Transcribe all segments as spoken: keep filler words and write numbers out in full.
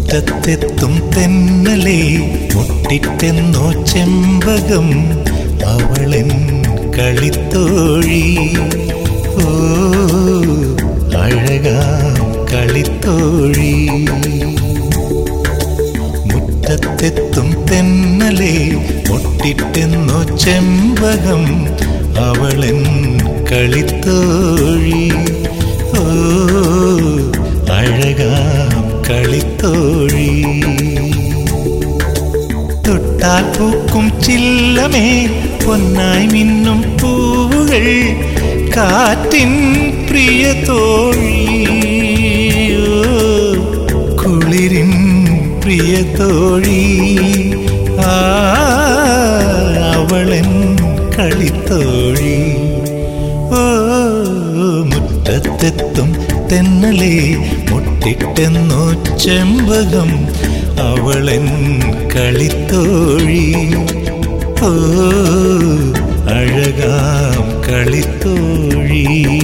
മുറ്റത്തെത്തും തെന്നലേ മുട്ടിട്ടെന്നോ ചെമ്പകം അവളെൻ കളിത്തോഴി. ഓ അഴകാം കളിത്തോഴി. മുറ്റത്തെത്തും തെന്നലേ മുട്ടിട്ടെന്നോ ചെമ്പകം അവളെൻ കളിത്തോഴി. ഓ അഴകാം കളിത്തോഴി. തൊട്ടാൽ പൂക്കും ചില്ലമേ പൊന്നായി മിന്നും പൂവുകൾ കാറ്റിൻ പ്രിയ തോഴി. കുളിരിൻ പ്രിയ തോഴി. ആ അവളെൻ കളിത്തോഴി. ഓ മുറ്റത്തെത്തും തെന്നലേ മുട്ടിട്ടെന്നോ ചെമ്പകം അവളെൻ കളിത്തോഴി. ഓ അഴകാം കളിത്തോഴി.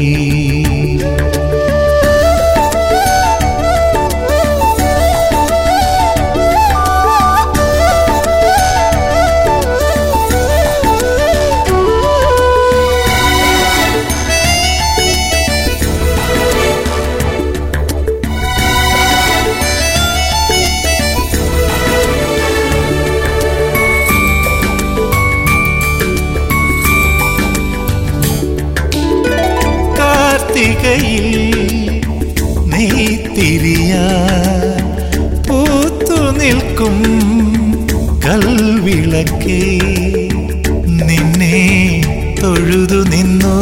നെയ്ത്തിരിയാൻ പൂത്തു നിൽക്കും കൽവിളക്കേ നിന്നെ തൊഴുതു നിന്നോ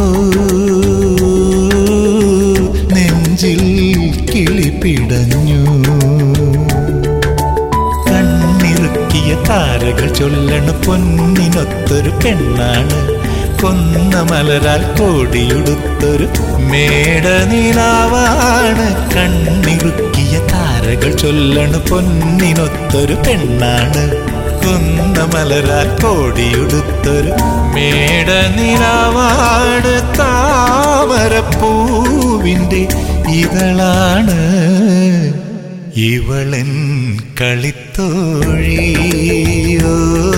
നെഞ്ചിൽ കിളിപിടഞ്ഞു. കണ്ണിറുക്കിയ താരകൾ ചൊല്ലണ പൊന്നിനൊത്തൊരു പെണ്ണാണ്. കൊന്ന മലരാൽ കോടിയുടുത്തൊരു മേടനിലാവാണ്. കണ്ണിറുക്കിയ താരകൾ ചൊല്ലണ പൊന്നിനൊത്തൊരു പെണ്ണാണ്. കൊന്ന മലരാൽ കോടിയുടുത്തൊരു മേടനിലാവാണ്. താമരപ്പൂവിൻ്റെ ഇതളാണ് ഇവളെൻ കളിത്തോഴിയോ.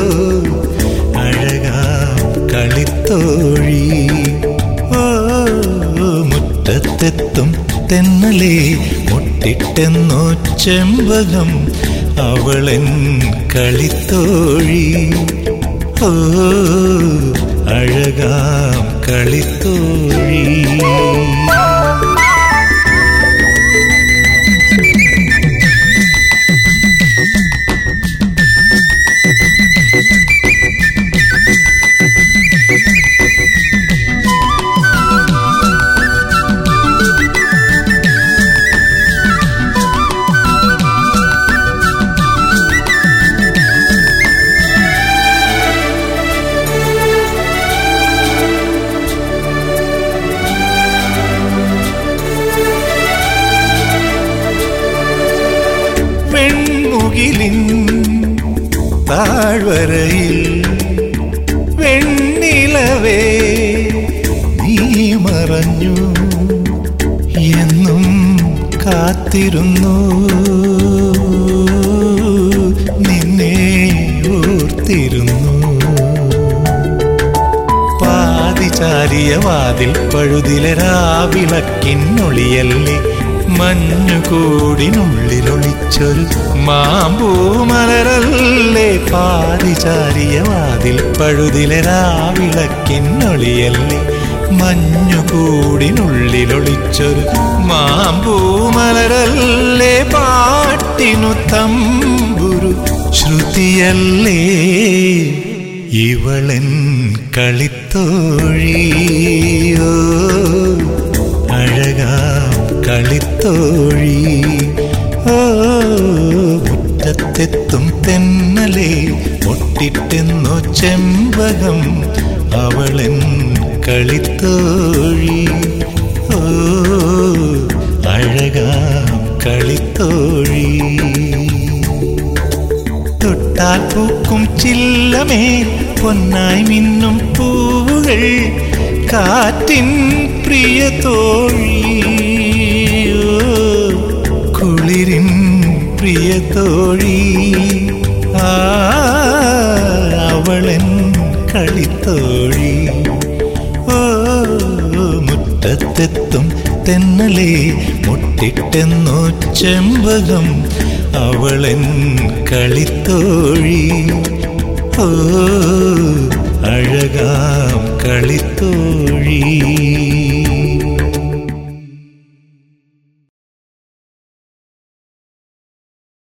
അഴകാം കളിത്തോഴി. ഓ മുറ്റത്തെത്തും തെന്നലേ മുട്ടിട്ടെന്നോ ചെമ്പകം അവളെൻ കളിത്തോഴി. ഓ അഴകാം കളിത്തോഴി. വെൺമുകിലിൻ താഴ്വരയിൽ വെണ്ണിലവേ നീ മറഞ്ഞു. എന്നും കാത്തിരുന്നു നിന്നെ ഓർത്തിരുന്നു. പാതിചാരിയ വാതിൽ പഴുതിലെ രാവിളക്കിന്നൊളിയല്ലേ മഞ്ഞുകൂടിനുള്ളിലൊളിച്ചൊരു മാമ്പൂമലരല്ലേ. പാതിചാരിയ വാതിൽ പഴുതിലെ രാവിളക്കിന്നൊളിയല്ലേ മഞ്ഞുകൂടിനുള്ളിലൊളിച്ചൊരു മാമ്പൂമലരല്ലേ. പാട്ടിനു തമ്പുരു ശ്രുതിയല്ലേ ഇവളെൻ കളിത്തോഴിയോ. അഴകാം കളിത്തോഴി. ഓ മുറ്റത്തെത്തും തെന്നലേ മുട്ടിട്ടെന്നോ ചെമ്പകം അവളെൻ കളിത്തോഴി. ഓ അഴകാം കളിത്തോഴി. തൊട്ടാൽ പൂക്കും ചില്ലമേ പൊന്നായി മിന്നും പൂവുകൾ കാറ്റിൻ പ്രിയ തോഴി. കുളിരിൻ പ്രിയതോഴി ആ അവളൻ കളിത്തോഴി ഓ മുറ്റത്തെത്തും തെന്നലേ മുട്ടിട്ടെന്നോ ചെമ്പകം അവളൻ കളിത്തോഴി ഓ അഴകാം കളിത്തോഴി.